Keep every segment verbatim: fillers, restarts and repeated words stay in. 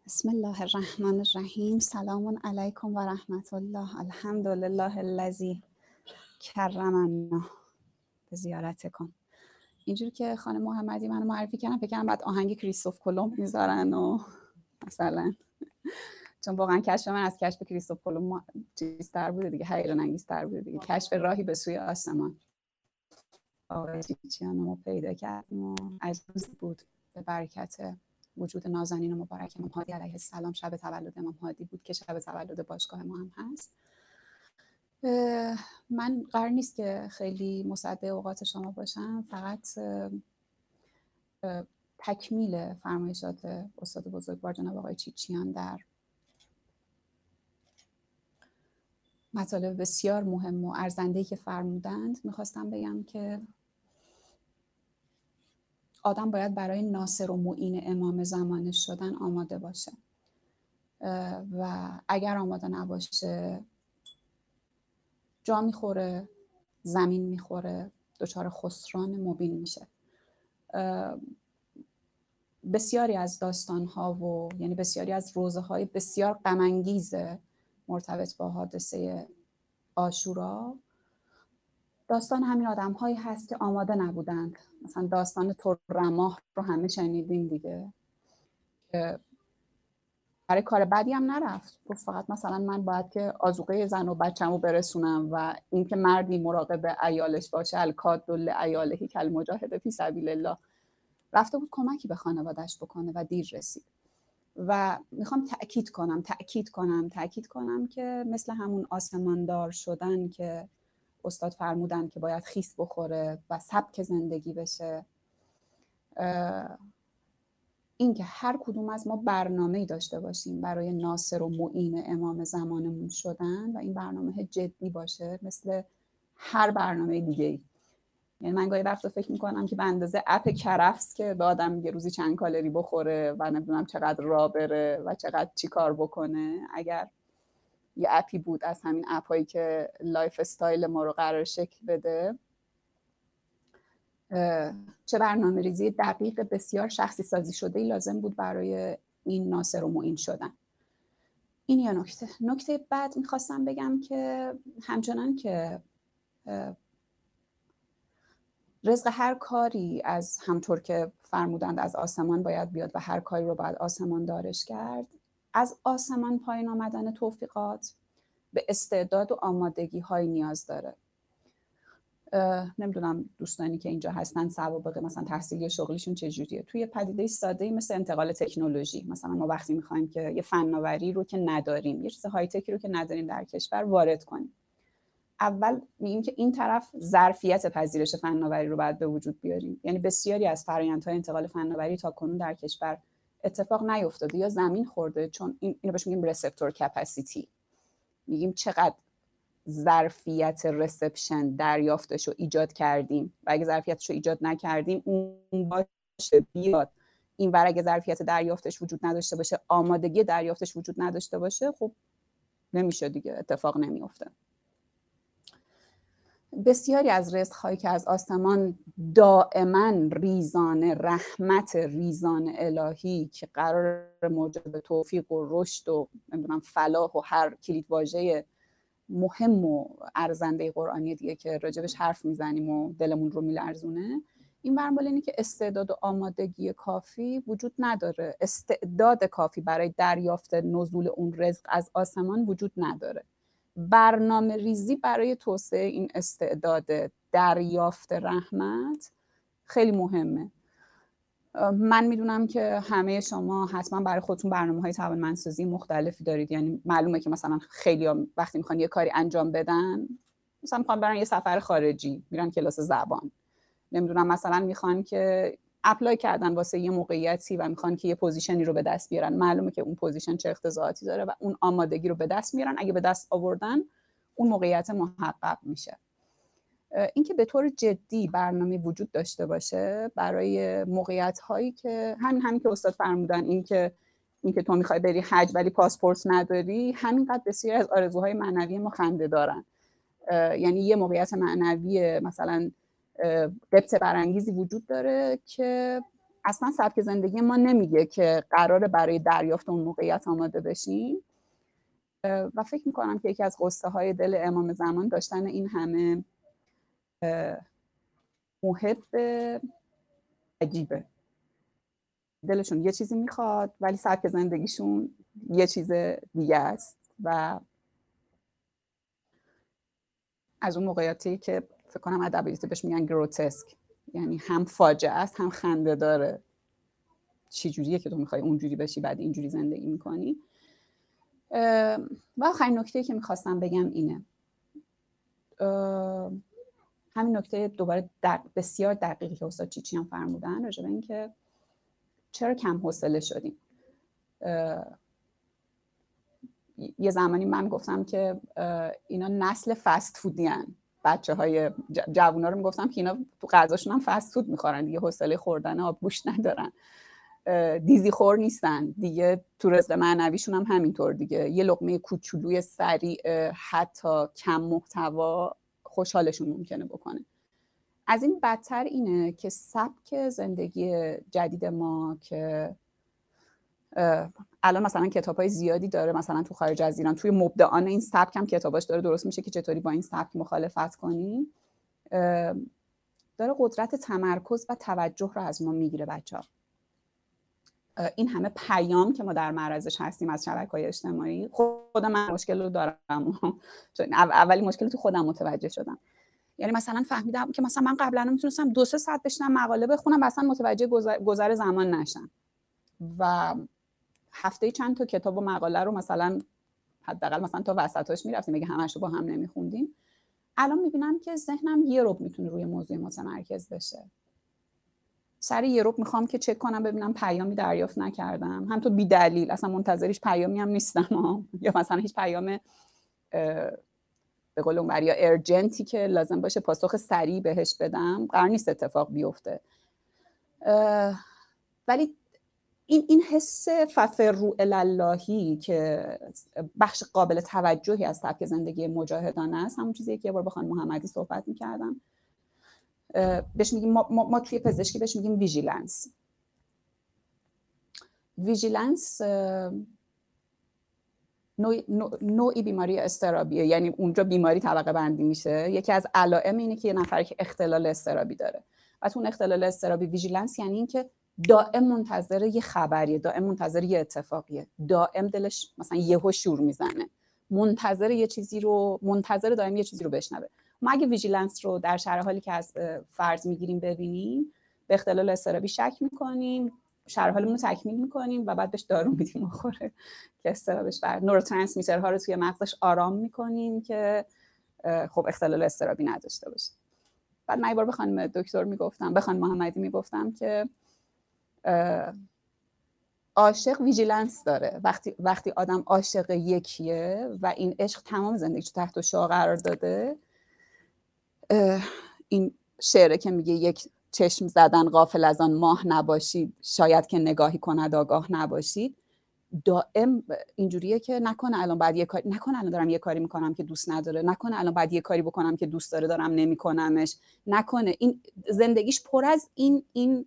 بسم الله الرحمن الرحیم. سلام علیکم و رحمت الله. الحمد لله الذی کرمنا به زیارتکم. اینجوری که خانم محمدی منو معرفی کردن فکر کنم بعد آهنگ کریستوف کلمب میذارن و مثلا چون واقعا کشف من از کشف کریستوف کلمب چیزتر بوده دیگه، هیجان انگیزتر بوده دیگه. کشف راهی به سوی آسمان. آقای چیچیانو پیدا کردیم و عجوز بود به برکت وجود نازنین و مبارک امام هادی علیه السلام. شب تولد امام هادی بود که شب تولد باشگاه ما هم هست. من قرار نیست که خیلی مصدق اوقات شما باشم، فقط تکمیل فرمایشات استاد بزرگوار جناب آقای چیچیان در مطالب بسیار مهم و ارزنده‌ای که فرمودند میخواستم بگم که آدم باید برای ناصر و معین امام زمانش شدن آماده باشه و اگر آماده نباشه جا میخوره، زمین میخوره، دچار خسران مبین میشه. بسیاری از داستانها و یعنی بسیاری از روزه های بسیار غم انگیز مرتبط با حادثه عاشورا داستان همین آدم هایی هست که آماده نبودند. مثلا داستان ترماه رو همه شنیدیم دیگه، که برای کار بدی هم نرفت، گفت فقط مثلا من باید که آذوقه زن و بچه‌مو برسونم و این که مردی مراقب عیالش باشه الکاد لعیالهی کالمجاهد فی سبیل الله. رفته بود کمکی به خانواده‌اش بکنه و دیر رسید. و میخوام تأکید کنم تأکید کنم تأکید کنم که مثل همون آسماندار شدن که استاد فرمودن که باید خیس بخوره و سبک زندگی بشه، این که هر کدوم از ما برنامه‌ای داشته باشیم برای ناصر و معین امام زمانمون شدن و این برنامه جدی باشه مثل هر برنامه دیگه‌ای. یعنی من گاهی وقتا فکر میکنم که به اندازه اپ کرفس که به آدم میگه روزی چند کالری بخوره و نمیدونم چقدر راه بره و چقدر چی کار بکنه، اگر یه اپی بود از همین اپایی که لایف استایل ما رو قرار شکل بده، چه برنامه ریزی دقیق بسیار شخصی سازی شده لازم بود برای این ناصر و معین شدن. این یه نکته. نکته بعد میخواستم بگم که همچنان که رزق هر کاری از همطور که فرمودند از آسمان باید بیاد و هر کاری رو باید آسمان دارش کرد، از آسمان پایین آمدن توفیقات به استعداد و آمادگی های نیاز داره. نمیدونم دوستانی که اینجا هستن سوابق مثلا تحصیلی و شغلیشون چجوریه. توی پدیده ساده‌ای مثل انتقال تکنولوژی، مثلا ما وقتی میخوایم که یه فناوری رو که نداریم، یه چیز های تکی رو که نداریم در کشور وارد کنیم، اول میگیم که این طرف ظرفیت پذیرش فناوری رو باید به وجود بیاریم. یعنی بسیاری از فرآیندهای انتقال فناوری تا کنون در کشور اتفاق نیفتاده یا زمین خورده، چون این اینو بهش میگیم رسپتور کپاسیتی. میگیم چقدر ظرفیت رسپشن دریافتش رو ایجاد کردیم و اگه ظرفیتش رو ایجاد نکردیم اون باشه بیاد این ور، اگه ظرفیت دریافتش وجود نداشته باشه، آمادگی دریافتش وجود نداشته باشه، خب نمیشه دیگه، اتفاق نمیفته. بسیاری از رزق‌هایی که از آسمان دائما ریزانه رحمت ریزان الهی که قرار موجب توفیق و رشد و نمیدونم فلاح و هر کلیدواژه مهم و ارزنده قرآنی دیگه که راجبش حرف میزنیم و دلمون رو میلرزونه، این برمال اینه که استعداد و آمادگی کافی وجود نداره. استعداد کافی برای دریافت نزول اون رزق از آسمان وجود نداره. برنامه ریزی برای توسعه این استعداد دریافت رحمت خیلی مهمه. من میدونم که همه شما حتما برای خودتون برنامه‌های توانمندسازی مختلفی دارید. یعنی معلومه که مثلا خیلی وقتی میخوان یه کاری انجام بدن، مثلا میخوان برن یه سفر خارجی، میرن کلاس زبان، نمیدونم مثلا میخوان که اپلای کردن واسه یه موقعیتی و میخوان که یه پوزیشنی رو به دست بیارن، معلومه که اون پوزیشن چه اختصاصاتی داره و اون آمادگی رو به دست میارن. اگه به دست آوردن اون موقعیت محقق میشه. اینکه به طور جدی برنامه وجود داشته باشه برای موقعیت هایی که همین همین که استاد فرمودن، این که این که تو میخوای بری حج ولی پاسپورت نداری، همینقدر بسیاری از آرزوهای معنوی ما خنده دارن. یعنی یه موقعیت معنوی مثلا قبط برانگیزی وجود داره که اصلا سبک زندگی ما نمیگه که قراره برای دریافت اون موقعیت آماده بشیم و فکر میکنم که یکی از غصه های دل امام زمان داشتن این همه محب عجیبه. دلشون یه چیزی میخواد ولی سبک زندگیشون یه چیز دیگه است و از اون موقعیتی که فکر کنم ادبیات بهش میگن گروتسک، یعنی هم فاجعه است هم خنده داره. چی جوریه که تو میخوای اونجوری بشی بعد اینجوری زندگی میکنی؟ و آخرین نکته‌ای که میخواستم بگم اینه، همین نکته دوباره دق... بسیار دقیقی که استاد چیچیان فرمودن راجع به این که چرا کم حوصله شدیم. یه زمانی من گفتم که اینا نسل فست فودی هن. بچه های جوونا رو میگفتم که اینا تو غذاشون هم فست فود میخورن دیگه، حوصله خوردن آبگوشت ندارن، دیزی خور نیستن دیگه، تو رزق معنویشون هم همینطور دیگه، یه لقمه کوچولوی سریع حتی کم محتوا خوشحالشون ممکنه بکنه. از این بدتر اینه که سبک زندگی جدید ما که الان مثلا کتاب‌های زیادی داره، مثلا تو خارج از ایران توی مبدعان این سبک هم کتاباش داره درست میشه که چطوری با این سبک مخالفت کنیم، داره قدرت تمرکز و توجه رو از ما میگیره. بچه‌ها این همه پیام که ما در معرضش هستیم از شبکه‌های اجتماعی، خودم من مشکل رو دارم چون اولی مشکل تو خودم متوجه شدم. یعنی مثلا فهمیدم که مثلا من قبلا میتونستم دو سه ساعت بشینم مقاله بخونم مثلا متوجه گذر, گذر زمان نشم و هفته چند تا کتاب و مقاله رو مثلا حداقل مثلا تا وسطاش میرفتیم، اگه همش رو با هم نمیخوندیم. الان میبینم که ذهنم یه ربع میتونه روی موضوع متمرکز بشه. سر یه ربع میخوام که چک کنم ببینم پیامی دریافت نکردم، هم تو بی دلیل اصلا منتظرش پیامی هم نیستم یا مثلا هیچ پیام به قول اونوری یا ارجنتی که لازم باشه پاسخ سریع بهش بدم قرار نیست اتفاق بیفته. ولی این این حس ففروا الی اللهی که بخش قابل توجهی از سبک زندگی مجاهدانه است، همون چیزیه که یه بار با خانم محمدی صحبت می‌کردم، بهش میگیم ما, ما, ما توی پزشکی بهش میگیم ویژیلنس. ویژیلنس نوعی, نوعی بیماری اضطرابیه، یعنی اونجا بیماری طبقه بندی میشه. یکی از علائم اینه که یه نفر که اختلال اضطرابی داره و تو اون اختلال اضطرابی ویژیلنس یعنی این که دائم منتظر یه خبریه، دائم منتظر یه اتفاقیه، دائم دلش مثلا یهو شور میزنه، منتظر یه چیزی رو منتظر دائم یه چیزی رو بشنوه. ما اگه ویژیلنس رو در شرح حالی که از فرض میگیریم ببینیم، به اختلال اضطرابی شک میکنیم، شرح حالمون رو تکمیل میکنیم و بعد بهش دارو میدیم بخوره که اضطرابش بر نوروترانسمیترها رو توی مغزش آرام میکنیم که خب اختلال اضطرابی نداشته باشه. بعد من یه بار به خانم دکتر میگفتم، به خانم محمدی میگفتم که عاشق ویژیلنس داره. وقتی وقتی آدم عاشق یکیه و این عشق تمام زندگیش تحت شعاع قرار داده، این شعره که میگه یک چشم زدن غافل از آن ماه نباشید، شاید که نگاهی کند آگاه نباشید، دائم اینجوریه که نکنه الان بعد یه کاری نکنه الان دارم یه کاری میکنم که دوست نداره، نکنه الان بعد یه کاری بکنم که دوست داره دارم نمیکنمش، نکنه این زندگیش پر از این این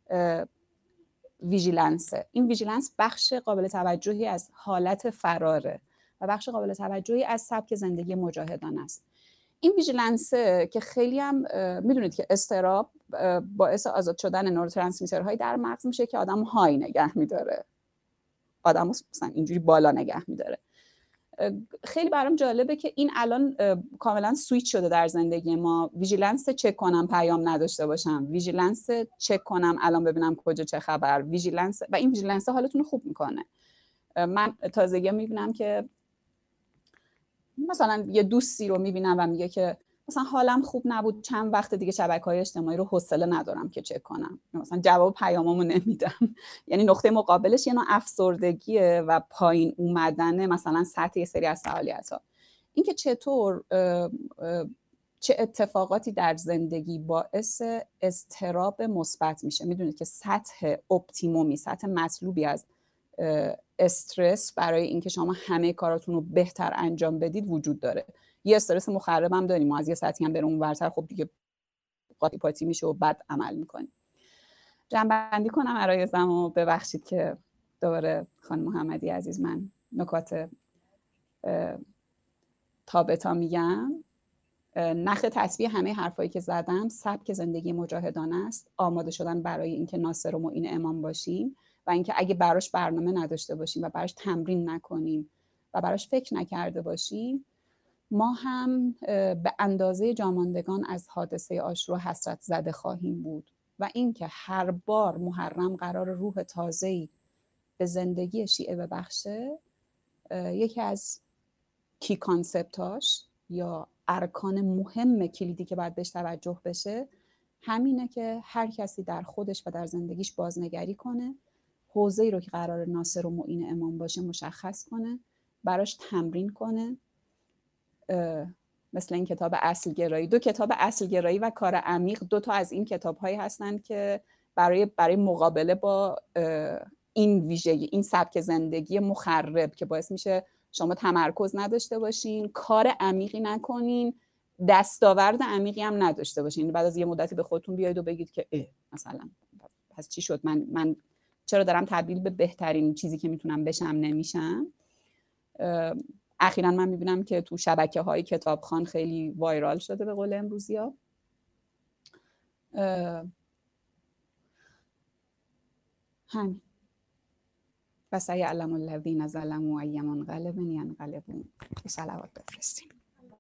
ویژیلنسه. این ویژیلنس بخش قابل توجهی از حالت فراره و بخش قابل توجهی از سبک زندگی مجاهدانه است. این ویژیلنسه که خیلی هم میدونید که اضطراب باعث آزاد شدن نوروترانسمیترهایی در مغز میشه که آدم های نگه میداره، آدم مثلا اینجوری بالا نگه میداره. خیلی برام جالبه که این الان کاملا سویچ شده در زندگی ما. ویژیلنس چک کنم پیام نداشته باشم، ویژیلنس چک کنم الان ببینم کجا چه خبر، ویژیلنس، و این ویژیلنس حالتون رو خوب میکنه. من تازگی میبینم که مثلا یه دوستی رو میبینم و میگه که مثلا حالم خوب نبود چند وقت دیگه شبکه‌های اجتماعی رو حوصله ندارم که چک کنم، مثلا جواب پیامامو نمیدم. یعنی نقطه مقابلش یه نوع افسردگیه و پایین اومدن مثلا سطح یه سری از فعالیت‌ها. این که چطور چه اتفاقاتی در زندگی باعث اضطراب مثبت میشه. میدونید که سطح اپتیمومی، سطح مطلوبی از استرس برای اینکه شما همه کاراتون رو بهتر انجام بدید وجود داره. یه استرس مخرب هم داریم، ما از یه سطحی هم بریم اونورتر خب دیگه قاطی پاتی میشه و بد عمل میکنیم. جنبندی کنم عرایزم و ببخشید که دوباره خانم محمدی عزیز من نکات تابتا میگم. نخ تسبیح همه حرفایی که زدم سبک زندگی مجاهدانه است، آماده شدن برای اینکه ناصر و معین امام باشیم و اینکه اگه براش برنامه نداشته باشیم و براش تمرین نکنیم و براش فکر نکرده باشیم، ما هم به اندازه جاماندگان از حادثه عاشورا حسرت زده خواهیم بود و اینکه هر بار محرم قرار روح تازه‌ای به زندگی شیعه ببخشه، یکی از کی کانسپتاش یا ارکان مهم کلیدی که باید بهش توجه بشه همینه که هر کسی در خودش و در زندگیش بازنگری کنه، حوزه‌ای رو که قرار ناصر و معین امام باشه مشخص کنه، براش تمرین کنه. مثل این کتاب اصل گرایی، دو کتاب اصل گرایی و کار عمیق، دو تا از این کتاب‌هایی هستند که برای برای مقابله با این ویژگی، این سبک زندگی مخرب که باعث میشه شما تمرکز نداشته باشین، کار عمیقی نکنین، دستاورد عمیقی هم نداشته باشین. بعد از یه مدتی به خودتون بیاید و بگید که اه مثلا پس چی شد، من من چرا دارم تبدیل به بهترین چیزی که میتونم بشم نمیشم. اخیراً من میبینم که تو شبکه‌های کتابخوان خیلی وایرال شده به قول امروزی‌ها. همین. و سیعلم الذین ظلموا ای منقلب ینقلبون. صلوات بفرستیم.